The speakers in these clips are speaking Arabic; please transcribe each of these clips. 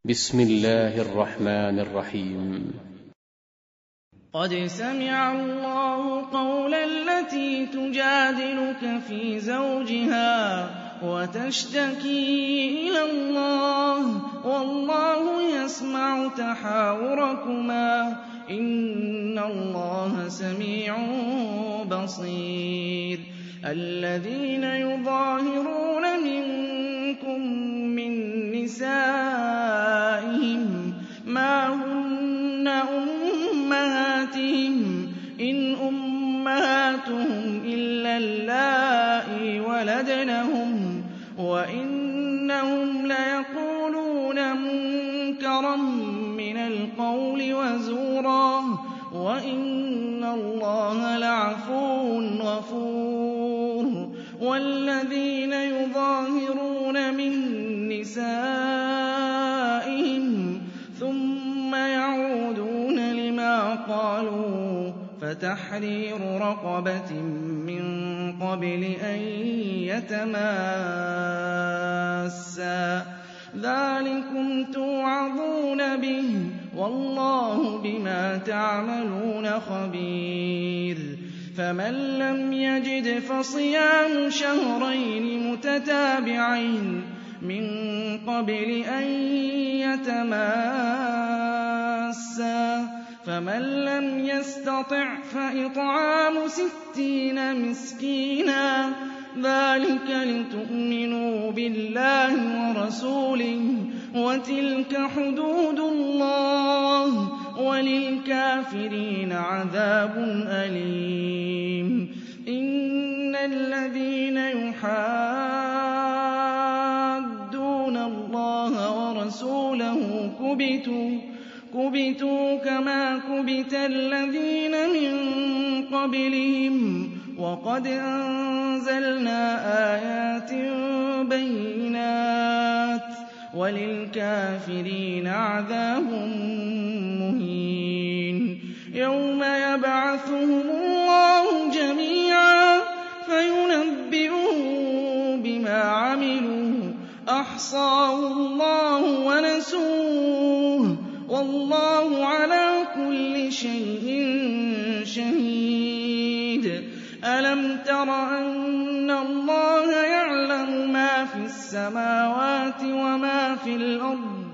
بسم الله الرحمن الرحيم. قد سمع الله قول التي تجادلك في زوجها وتشتكي إلى الله والله يسمع تحاوركما إن الله سميع بصير. الذين يظاهرون منكم من نسائهم ما هن أمهاتهم إن أمهاتهم إلا اللائي ولدنهم وإنهم ليقولون منكرا من القول وزورا وإن الله لعفو غفور. والذين يظاهرون من نسائهم ثم يعودون لما قالوا فتحرير رقبة من قبل أن يتماسا ذلكم توعظون به والله بما تعملون خبير. فمن لم يجد فصيام شهرين متتابعين من قبل أن يتماسا فمن لم يستطع فإطعام 60 مسكينا ذلك لتؤمنوا بالله ورسوله وتلك حدود الله وللكافرين عذاب أليم. إن الذين يحادون الله ورسوله كبتوا كما كبت الذين من قبلهم وقد أنزلنا آيات بينات وللكافرين عذاب مهين. يوم يبعثهم الله جميعا فينبئهم بما عملوا أحصاه الله ونسوه والله على كل شيء شهيد. ألم تر أن الله يعلم ما في السماوات وما في الأرض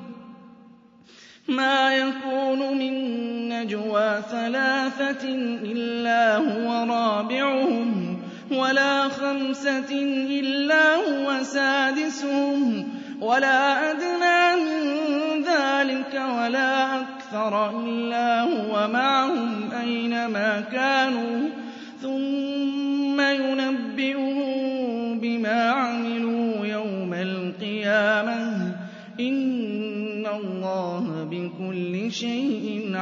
ما يكون من نجوى 3 إلا هو رابعهم ولا 5 إلا هو سادسهم ولا أدنى من ذلك ولا أكثر إلا هو معهم أينما كانوا ثم ينبئهم بما عملوا يوم القيامة إن الله بكل شيء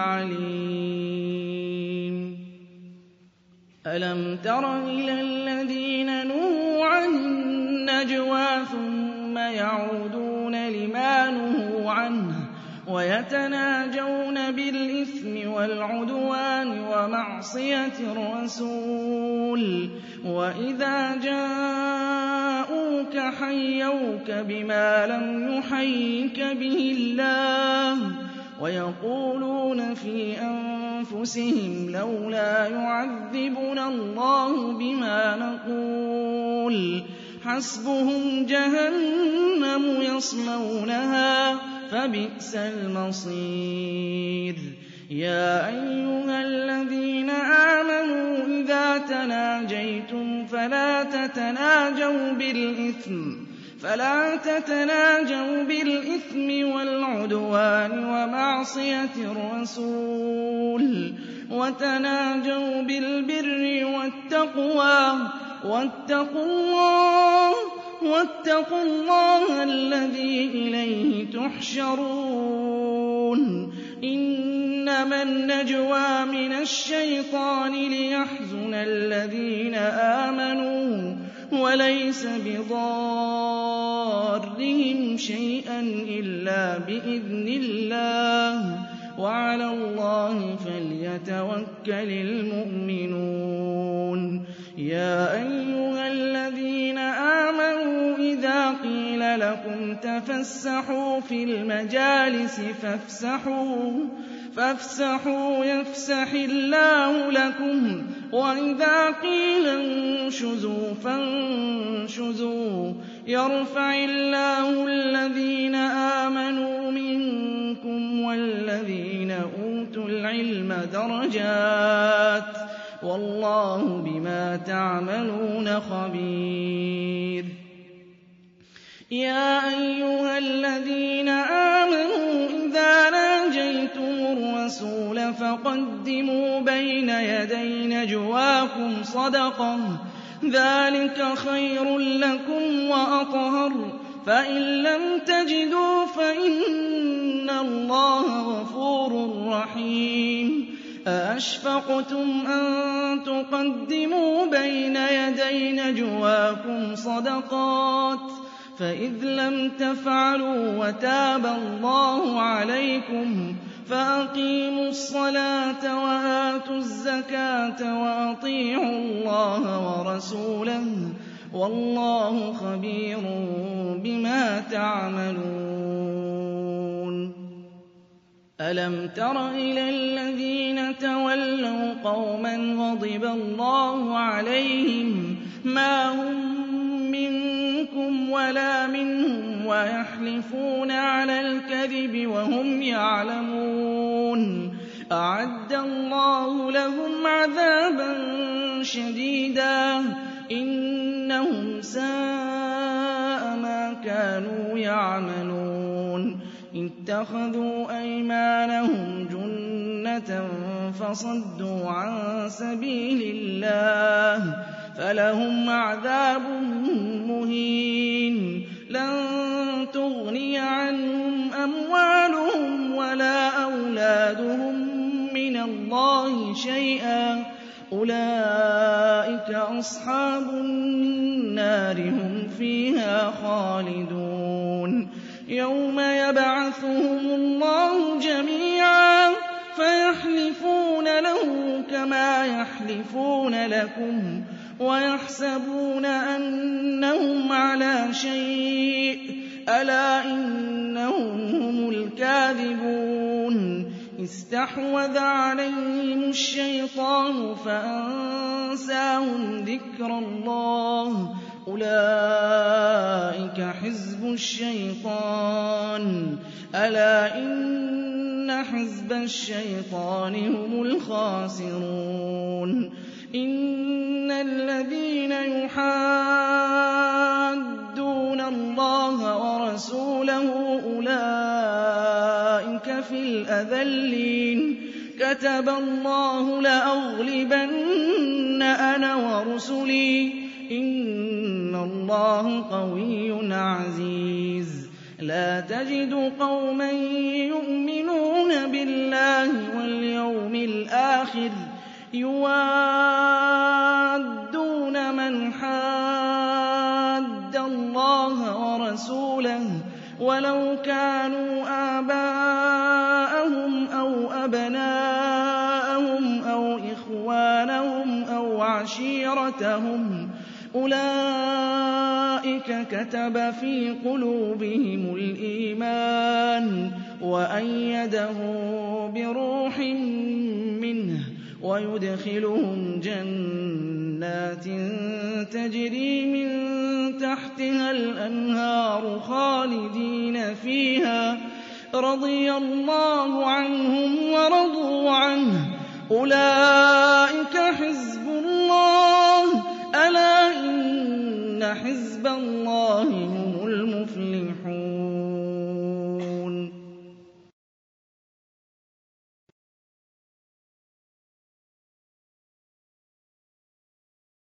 عليم. ألم تر إلى الذين نهوا عن النجوى ثم يعودون لما نهوا عنه ويتناجون بالإثم والعدوان ومعصية الرسول وإذا جاءوك حيوك بما لم يحيك به الله ويقولون في أنفسهم لولا يعذبنا الله بما نقول حسبهم جهنم يصلونها فبئس المصير. يا أيها الذين آمنوا إذا تناجيتم فلا تتناجوا بالإثم والعدوان ومعصية الرسول وتناجوا بالبر والتقوى واتقوا الله الذي إليه تحشرون. إنما النجوى من الشيطان ليحزن الذين آمنوا وليس بضارهم شيئا إلا بإذن الله وعلى الله فليتوكل المؤمنون. يا أيها الذين آمنوا إذا قيل لكم تفسحوا في المجالس فافسحوا يفسح الله لكم وإذا قيل انشزوا فانشزوا يرفع الله الذين آمنوا منكم والذين أوتوا العلم درجات والله بما تعملون خبير. يا أيها الذين آمنوا إذا ناجيتم الرسول فقدموا بين يدي نجواكم صدقة ذلك خير لكم وأطهر فإن لم تجدوا فإن الله غفور رحيم. أأشفقتم أن تقدموا بين يدي نجواكم صدقات فإذ لم تفعلوا وتاب الله عليكم فأقيموا الصلاة وآتوا الزكاة وأطيعوا الله ورسوله والله خبير بما تعملون. ألم تر إلى الذين تولوا قوما غضب الله عليهم ما هم منكم ولا منهم ويحلفون على الكذب وهم يعلمون أعد الله لهم عذابا شديدا إنهم ساء ما كانوا يعملون. اتخذوا أيمانهم جنة فصدوا عن سبيل الله فلهم عذاب مهين لن تغني عنهم أموالهم ولا أولادهم من الله شيئا أولئك أصحاب النار هم فيها خالدون. يوم يبعثهم الله جميعا فيحلفون له كما يحلفون لكم ويحسبون أنهم على شيء ألا إنهم هم الكاذبون. استحوذ عليهم الشيطان فأنساهم ذكر الله أولئك حزب الشيطان ألا إن حزب الشيطان هم الخاسرون. إن الذين يحادون الله ورسوله أولئك في الأذلين كتب الله لأغلبن أنا ورسلي إن الله قوي عزيز. لا تجد قوما يؤمنون بالله واليوم الآخر يوادون من حاد الله ورسوله ولو كانوا آباءهم أو أبناءهم أو إخوانهم أو عشيرتهم أولئك كتب في قلوبهم الإيمان وأيدهم بروح منه ويدخلهم جنات تجري من تحتها الأنهار خالدين فيها رضي الله عنهم ورضوا عنه أولئك حزب الله ألا إن حزب الله هم المفلحون.